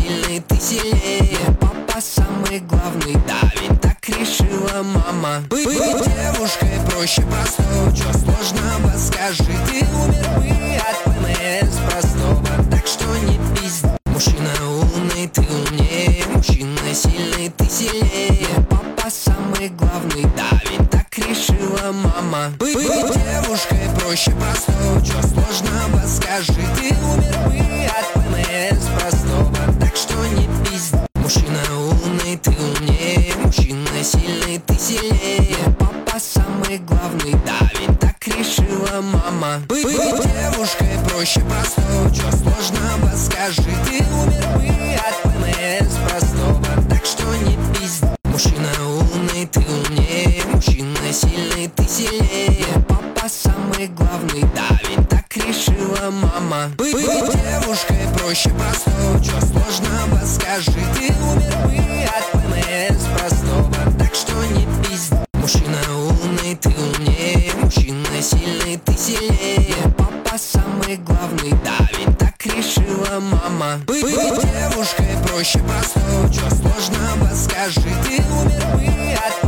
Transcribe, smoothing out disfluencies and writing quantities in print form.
сильный, ты сильнее. Папа самый главный, да, ведь так решила мама. Быть девушкой проще простого, чё сложного, скажи. Ты умер бы от ПМС простого, так что не пизди. Мужчина умный, ты умнее. Мужчина сильный, ты сильнее. Папа самый главный, да, ведь так решила мама. Быть девушкой проще простого, чё сложного, скажи. Ты умер бы от ПМС простого, так что не пизди. Мужчина умный, ты умнее. Мужчина сильный, ты сильнее. Папа самый главный, да, ведь так решила мама. Быть девушкой проще простого, чё сложного, скажи. Ты умер бы от ПМС простого, так что не пизди. Мужчина умный, ты умнее. Мужчина сильный, ты сильнее. Папа самый главный, да, ведь так решила мама. Быть девушкой проще простого, чё сложного, скажи. Ты умер бы от ПМС простого, так что не пизди. Мужчина умный, ты умнее. Мужчина сильный, ты сильнее. Папа самый главный, да, ведь так решила мама. Быть девушкой проще простого, чё сложного, скажи. Ты умер бы от